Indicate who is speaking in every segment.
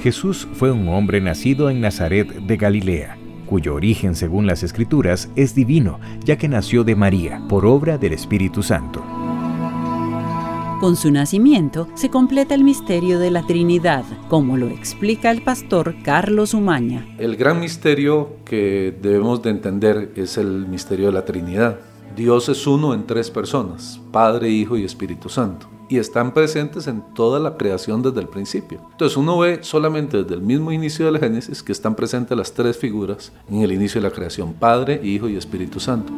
Speaker 1: Jesús fue un hombre nacido en Nazaret de Galilea, cuyo origen, según las Escrituras, es divino, ya que nació de María, por obra del Espíritu Santo.
Speaker 2: Con su nacimiento se completa el misterio de la Trinidad, como lo explica el pastor Carlos Umaña.
Speaker 3: El gran misterio que debemos de entender es el misterio de la Trinidad. Dios es uno en tres personas, Padre, Hijo y Espíritu Santo, y están presentes en toda la creación desde el principio. Entonces uno ve solamente desde el mismo inicio de la Génesis que están presentes las tres figuras en el inicio de la creación, Padre, Hijo y Espíritu Santo.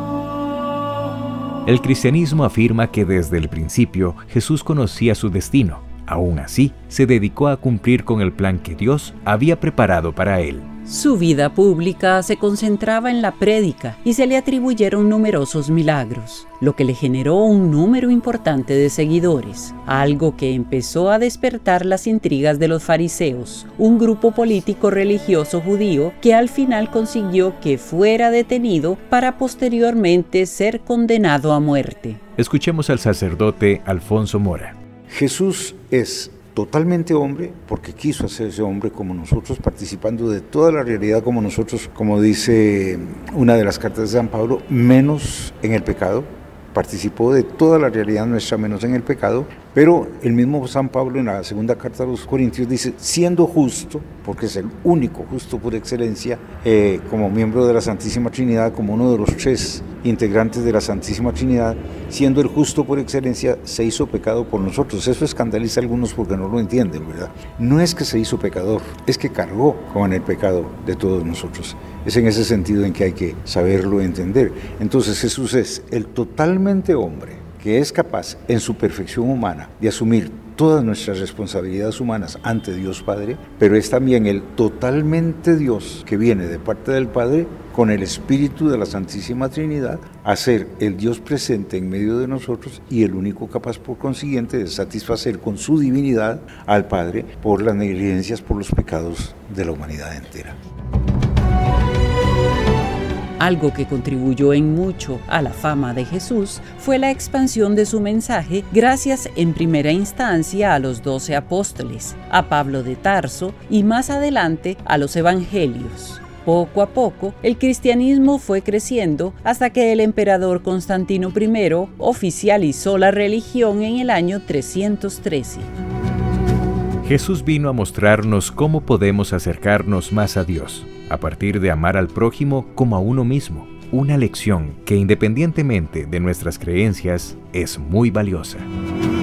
Speaker 1: El cristianismo afirma que desde el principio Jesús conocía su destino. Aún así, se dedicó a cumplir con el plan que Dios había preparado para él.
Speaker 2: Su vida pública se concentraba en la prédica y se le atribuyeron numerosos milagros, lo que le generó un número importante de seguidores, algo que empezó a despertar las intrigas de los fariseos, un grupo político religioso judío que al final consiguió que fuera detenido para posteriormente ser condenado a muerte.
Speaker 1: Escuchemos al sacerdote Alfonso Mora.
Speaker 4: Jesús es totalmente hombre, porque quiso hacerse hombre como nosotros, participando de toda la realidad como nosotros, como dice una de las cartas de San Pablo, menos en el pecado. Participó de toda la realidad nuestra menos en el pecado, pero el mismo San Pablo en la segunda carta a los Corintios dice, siendo justo, porque es el único justo por excelencia, como miembro de la Santísima Trinidad, como uno de los tres integrantes de la Santísima Trinidad, siendo el justo por excelencia, se hizo pecado por nosotros. Eso escandaliza a algunos porque no lo entienden, ¿verdad? No es que se hizo pecador, es que cargó con el pecado de todos nosotros. Es en ese sentido en que hay que saberlo entender. Entonces Jesús es el totalmente hombre que es capaz en su perfección humana de asumir todas nuestras responsabilidades humanas ante Dios Padre, pero es también el totalmente Dios que viene de parte del Padre con el Espíritu de la Santísima Trinidad a ser el Dios presente en medio de nosotros y el único capaz por consiguiente de satisfacer con su divinidad al Padre por las negligencias, por los pecados de la humanidad entera.
Speaker 2: Algo que contribuyó en mucho a la fama de Jesús fue la expansión de su mensaje gracias en primera instancia a los 12 apóstoles, a Pablo de Tarso y más adelante a los evangelios. Poco a poco, el cristianismo fue creciendo hasta que el emperador Constantino I oficializó la religión en el año 313.
Speaker 1: Jesús vino a mostrarnos cómo podemos acercarnos más a Dios, a partir de amar al prójimo como a uno mismo, una lección que independientemente de nuestras creencias es muy valiosa.